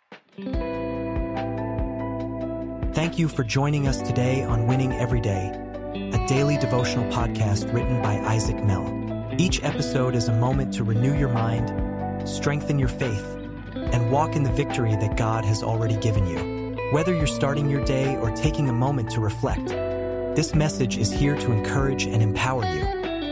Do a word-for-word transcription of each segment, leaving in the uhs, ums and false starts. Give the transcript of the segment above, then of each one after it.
Thank you for joining us today on Winning Every Day, a daily devotional podcast written by Isaac Mell. Each episode is a moment to renew your mind, strengthen your faith, and walk in the victory that God has already given you. Whether you're starting your day or taking a moment to reflect, this message is here to encourage and empower you.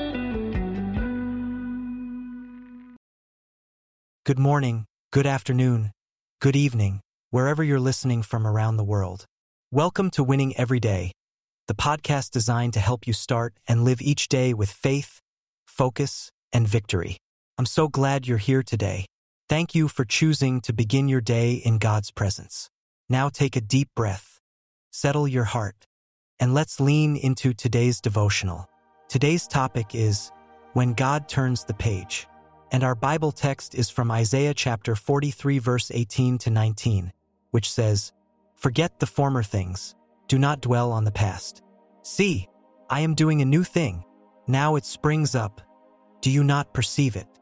Good morning, good afternoon, good evening, wherever you're listening from around the world. Welcome to Winning Every Day, the podcast designed to help you start and live each day with faith, focus, and victory. I'm so glad you're here today. Thank you for choosing to begin your day in God's presence. Now take a deep breath, settle your heart, and let's lean into today's devotional. Today's topic is When God Turns the Page, and our Bible text is from Isaiah chapter forty-three, verse eighteen to nineteen, which says, "Forget the former things, do not dwell on the past. See, I am doing a new thing. Now it springs up. Do you not perceive it?"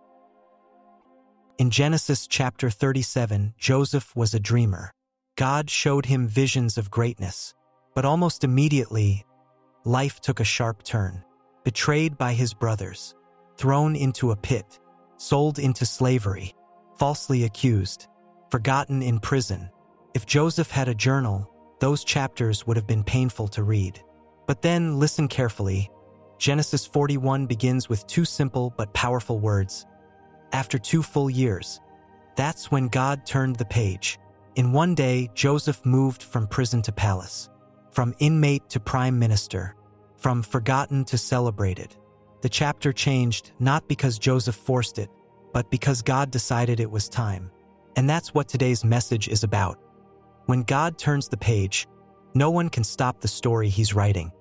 In Genesis chapter thirty-seven, Joseph was a dreamer. God showed him visions of greatness, but almost immediately, life took a sharp turn. Betrayed by his brothers, thrown into a pit, sold into slavery, falsely accused, forgotten in prison. If Joseph had a journal, those chapters would have been painful to read. But then, listen carefully. Genesis forty-one begins with two simple but powerful words. After two full years. That's when God turned the page. In one day, Joseph moved from prison to palace, from inmate to prime minister, from forgotten to celebrated. The chapter changed not because Joseph forced it, but because God decided it was time. And that's what today's message is about. When God turns the page, no one can stop the story he's writing.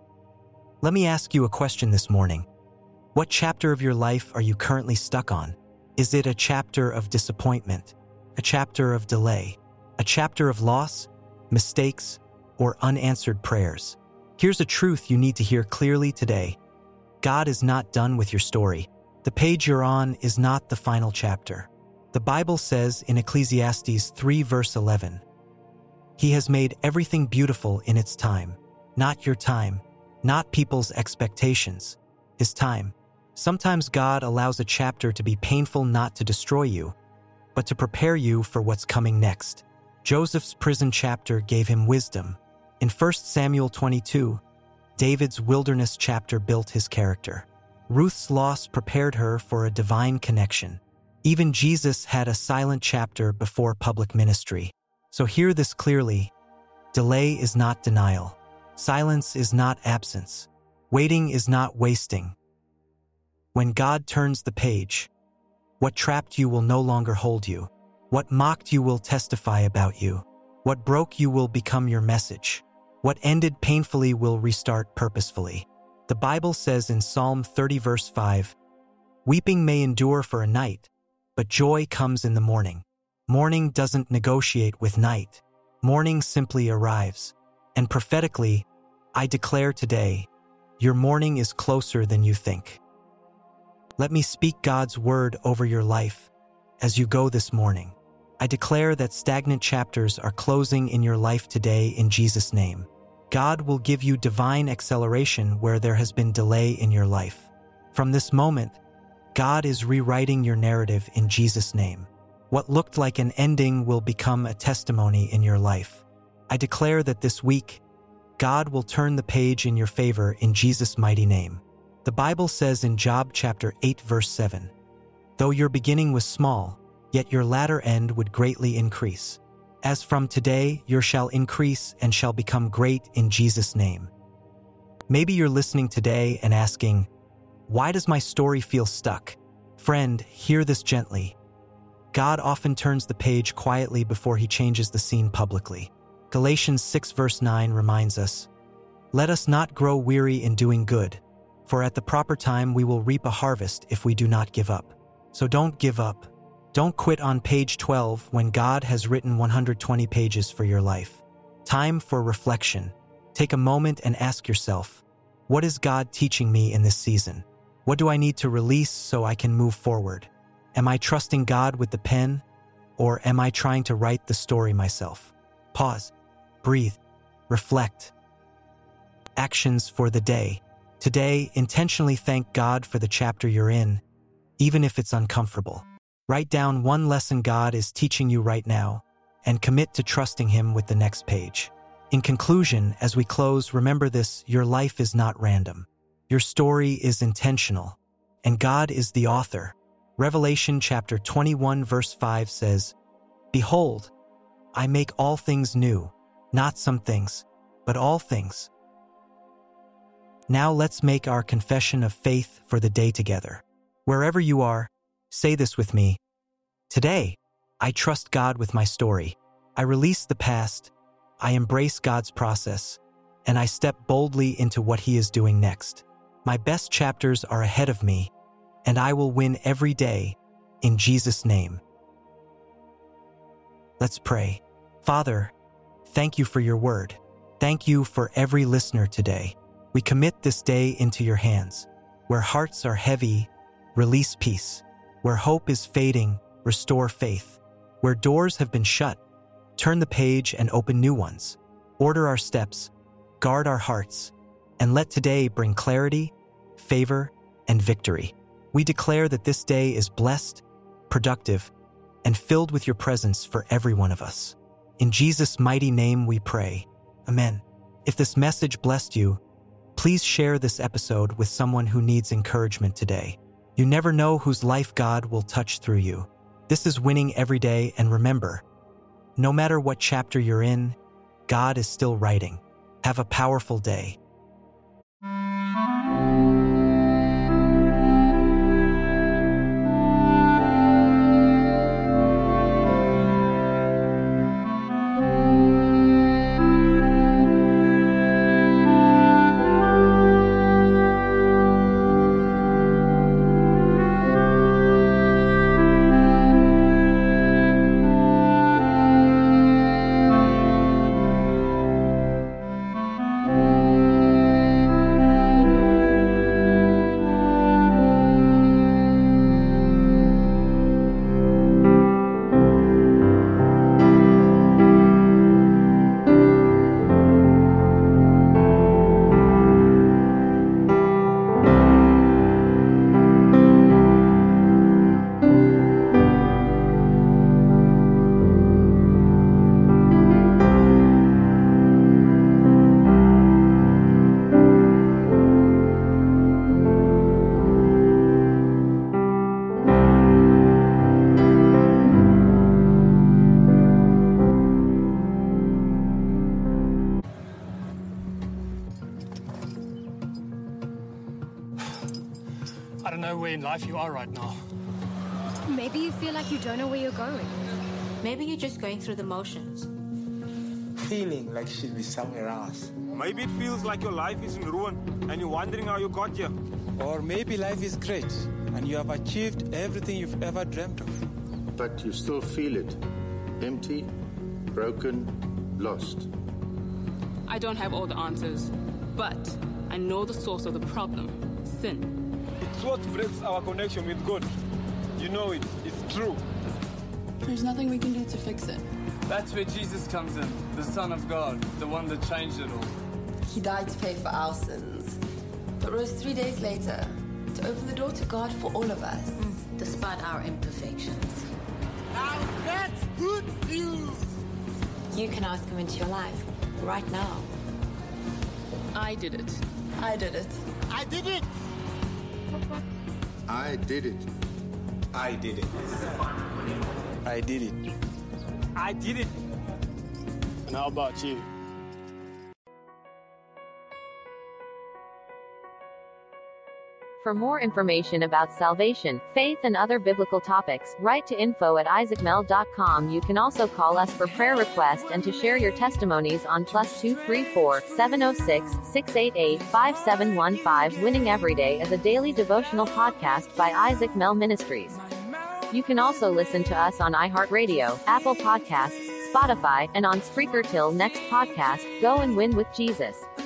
Let me ask you a question this morning. What chapter of your life are you currently stuck on? Is it a chapter of disappointment, a chapter of delay, a chapter of loss, mistakes, or unanswered prayers? Here's a truth you need to hear clearly today. God is not done with your story. The page you're on is not the final chapter. The Bible says in Ecclesiastes three, verse eleven, "He has made everything beautiful in its time." Not your time, not people's expectations, His time. Sometimes God allows a chapter to be painful not to destroy you, but to prepare you for what's coming next. Joseph's prison chapter gave him wisdom. In First Samuel twenty-two, David's wilderness chapter built his character. Ruth's loss prepared her for a divine connection. Even Jesus had a silent chapter before public ministry. So hear this clearly. Delay is not denial. Silence is not absence. Waiting is not wasting. When God turns the page, what trapped you will no longer hold you. What mocked you will testify about you. What broke you will become your message. What ended painfully will restart purposefully. The Bible says in Psalm thirty, verse five, "Weeping may endure for a night, but joy comes in the morning." Morning doesn't negotiate with night. Morning simply arrives. And prophetically, I declare today, your morning is closer than you think. Let me speak God's word over your life as you go this morning. I declare that stagnant chapters are closing in your life today in Jesus' name. God will give you divine acceleration where there has been delay in your life. From this moment, God is rewriting your narrative in Jesus' name. What looked like an ending will become a testimony in your life. I declare that this week, God will turn the page in your favor in Jesus' mighty name. The Bible says in Job chapter eight, verse seven, "Though your beginning was small, yet your latter end would greatly increase. As from today, you shall increase and shall become great in Jesus' name." Maybe you're listening today and asking, why does my story feel stuck? Friend, hear this gently. God often turns the page quietly before he changes the scene publicly. Galatians six, verse nine reminds us, "Let us not grow weary in doing good, for at the proper time we will reap a harvest if we do not give up." So don't give up. Don't quit on page twelve when God has written one hundred twenty pages for your life. Time for reflection. Take a moment and ask yourself, what is God teaching me in this season? What do I need to release so I can move forward? Am I trusting God with the pen, or am I trying to write the story myself? Pause, breathe, reflect. Actions for the day. Today, intentionally thank God for the chapter you're in, even if it's uncomfortable. Write down one lesson God is teaching you right now, and commit to trusting Him with the next page. In conclusion, as we close, remember this: your life is not random. Your story is intentional, and God is the author. Revelation chapter twenty-one verse five says, "Behold, I make all things new, not some things, but all things." Now let's make our confession of faith for the day together. Wherever you are, say this with me. Today, I trust God with my story. I release the past, I embrace God's process, and I step boldly into what He is doing next. My best chapters are ahead of me, and I will win every day, in Jesus' name. Let's pray. Father, thank you for your word. Thank you for every listener today. We commit this day into your hands. Where hearts are heavy, release peace. Where hope is fading, restore faith. Where doors have been shut, turn the page and open new ones. Order our steps, guard our hearts, and let today bring clarity, favor, and victory. We declare that this day is blessed, productive, and filled with your presence for every one of us. In Jesus' mighty name we pray. Amen. If this message blessed you, please share this episode with someone who needs encouragement today. You never know whose life God will touch through you. This is Winning Every Day, and remember, no matter what chapter you're in, God is still writing. Have a powerful day. I don't know where in life you are right now. Maybe you feel like you don't know where you're going. Maybe you're just going through the motions. Feeling like you should be somewhere else. Maybe it feels like your life is in ruin and you're wondering how you got here. Or maybe life is great and you have achieved everything you've ever dreamt of. But you still feel it. Empty, broken, lost. I don't have all the answers, but I know the source of the problem: sin. It's what breaks our connection with God. You know it. It's true. There's nothing we can do to fix it. That's where Jesus comes in, the Son of God, the one that changed it all. He died to pay for our sins, but rose three days later to open the door to God for all of us. Mm, despite our imperfections. Now that's good news! You can ask Him into your life, right now. I did it. I did it. I did it! I did it. I did it. I did it. I did it. And how about you? For more information about salvation, faith, and other biblical topics, write to info at isaac mel dot com. You can also call us for prayer requests and to share your testimonies on plus two three four, seven oh six, six eight eight, five seven one five. Winning Every Day is a daily devotional podcast by Isaac Mel Ministries. You can also listen to us on iHeartRadio, Apple Podcasts, Spotify, and on Spreaker. Till next podcast, go and win with Jesus.